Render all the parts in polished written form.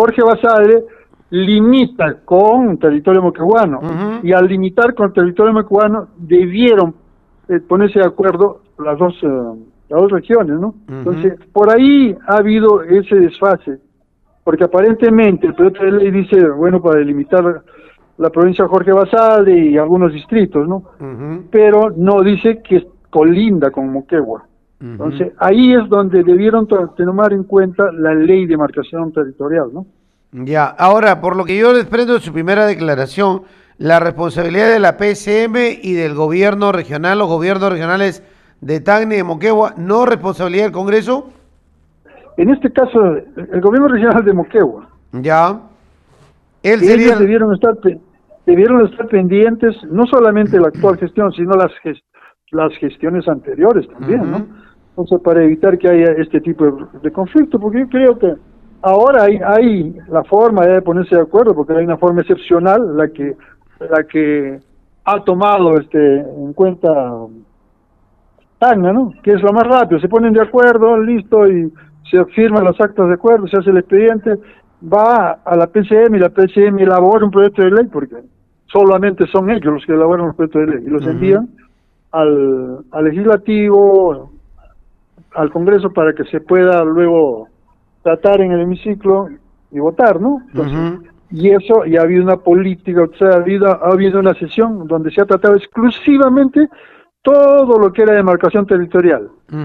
Jorge Basadre limita con territorio moquegüano, y al limitar con territorio moquegüano debieron ponerse de acuerdo las dos regiones, ¿no? Entonces, por ahí ha habido ese desfase, porque aparentemente el proyecto de ley dice, bueno, para delimitar la provincia de Jorge Basadre y algunos distritos, ¿no? Pero no dice que colinda con Moquegua. Entonces, ahí es donde debieron tomar en cuenta la ley de demarcación territorial, ¿no? Ya, ahora, por lo que yo desprendo de su primera declaración, la responsabilidad de la PSM y del gobierno regional, los gobiernos regionales de Tacna y de Moquegua, ¿no responsabilidad del Congreso? En este caso, el gobierno regional de Moquegua. Ya. Ellos debieron estar pendientes, no solamente de la actual gestión, sino las gestiones anteriores también, ¿no? Entonces, para evitar que haya este tipo de conflicto, porque yo creo que ahora hay la forma de ponerse de acuerdo, porque hay una forma excepcional la que ha tomado en cuenta Tacna, ¿no? Que es lo más rápido, se ponen de acuerdo, listo, y se firman los actos de acuerdo, se hace el expediente, va a la PCM y la PCM elabora un proyecto de ley, porque solamente son ellos los que elaboran los proyectos de ley, y los envían al legislativo, al Congreso, para que se pueda luego tratar en el hemiciclo y votar, ¿no? Entonces, y eso, y ha habido una política, o sea, ha habido una sesión donde se ha tratado exclusivamente todo lo que era demarcación territorial.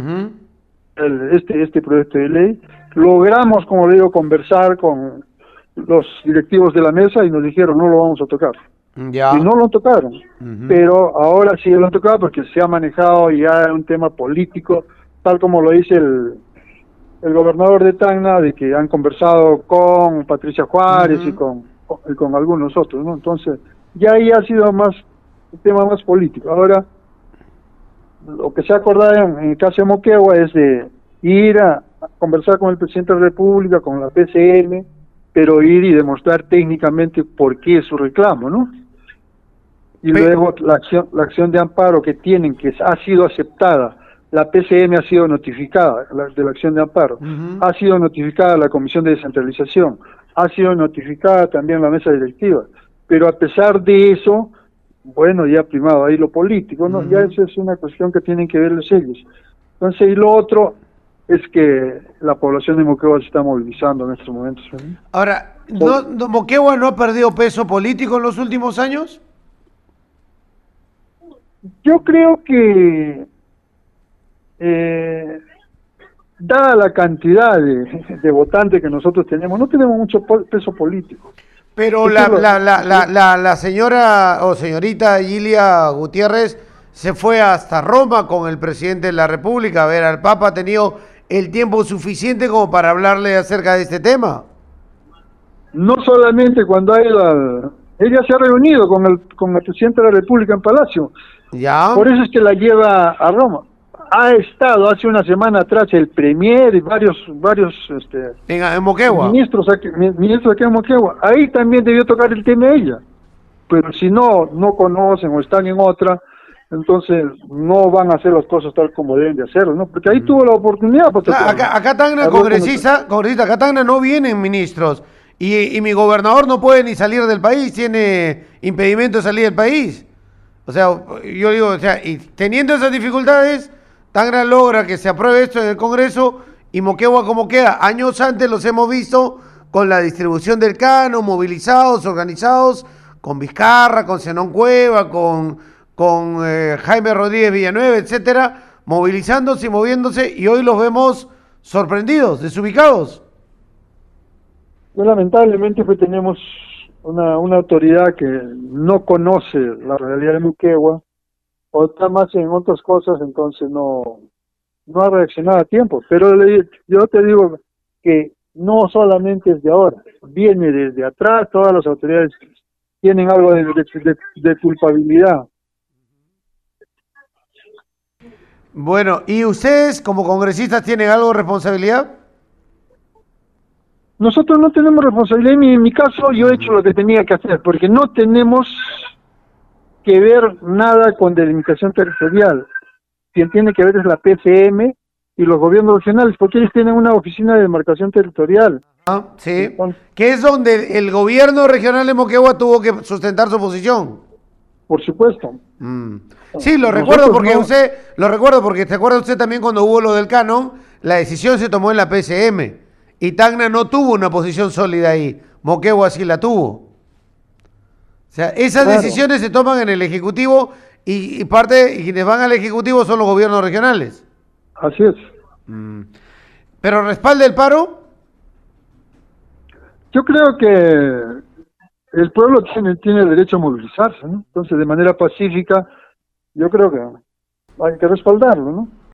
Este proyecto de ley, logramos, como le digo, conversar con los directivos de la mesa y nos dijeron, no lo vamos a tocar. Y no lo tocaron, pero ahora sí lo han tocado porque se ha manejado ya un tema político, tal como lo dice el gobernador de Tacna, de que han conversado con Patricia Juárez y con algunos otros, ¿no? Entonces, ya ahí ha sido más un tema más político. Ahora, lo que se ha acordado en el caso de Moquegua es de ir a conversar con el presidente de la República, con la PCM, pero ir y demostrar técnicamente por qué es su reclamo, ¿no? Y luego la acción de amparo que tienen, que ha sido aceptada, la PCM ha sido notificada de la acción de amparo, ha sido notificada la Comisión de Descentralización, ha sido notificada también la mesa directiva, pero a pesar de eso, bueno, ya ha primado ahí lo político, ¿no? Ya eso es una cuestión que tienen que ver los ellos. Entonces, y lo otro es que la población de Moquegua se está movilizando en estos momentos, ¿no? Ahora, ¿Moquegua no ha perdido peso político en los últimos años? Yo creo que dada la cantidad de votantes que nosotros tenemos, no tenemos mucho peso político. Pero la señora o señorita Gilia Gutiérrez se fue hasta Roma con el presidente de la República. A ver, ¿el Papa ha tenido el tiempo suficiente como para hablarle acerca de este tema? No solamente cuando ella se ha reunido con el presidente de la República en Palacio. Ya. Por eso es que la lleva a Roma. Ha estado hace una semana atrás el premier y varios en Moquegua. ministros aquí en Moquegua. Ahí también debió tocar el tema ella. Pero si no conocen o están en otra, entonces no van a hacer las cosas tal como deben de hacerlo, ¿no? Porque ahí tuvo la oportunidad. Acá Tacna, congresista, acá Tacna no vienen ministros. Y mi gobernador no puede ni salir del país, tiene impedimento de salir del país. O sea, yo digo, o sea, y teniendo esas dificultades, Tacna logra que se apruebe esto en el Congreso y Moquegua como queda. Años antes los hemos visto con la distribución del canon, movilizados, organizados, con Vizcarra, con Zenón Cueva, con Jaime Rodríguez Villanueva, etcétera, movilizándose y moviéndose, y hoy los vemos sorprendidos, desubicados. Lamentablemente pues tenemos una autoridad que no conoce la realidad de Moquegua, o está más en otras cosas, entonces no ha reaccionado a tiempo. Pero yo te digo que no solamente es de ahora, viene desde atrás, todas las autoridades tienen algo de culpabilidad. Bueno, ¿y ustedes como congresistas tienen algo de responsabilidad? Nosotros no tenemos responsabilidad. En mi caso yo he hecho lo que tenía que hacer, porque no tenemos que ver nada con delimitación territorial. Quien tiene que ver es la PCM y los gobiernos regionales, porque ellos tienen una oficina de demarcación territorial. Sí, que es donde el gobierno regional de Moquegua tuvo que sustentar su posición. Por supuesto. Sí, lo recuerdo porque ¿se acuerda usted también cuando hubo lo del canon? La decisión se tomó en la PCM y Tacna no tuvo una posición sólida ahí, Moquegua sí la tuvo. O sea, esas decisiones se toman en el Ejecutivo y quienes van al Ejecutivo son los gobiernos regionales. Así es. ¿Pero respalda el paro? Yo creo que el pueblo tiene derecho a movilizarse, ¿no? Entonces, de manera pacífica, yo creo que hay que respaldarlo, ¿no?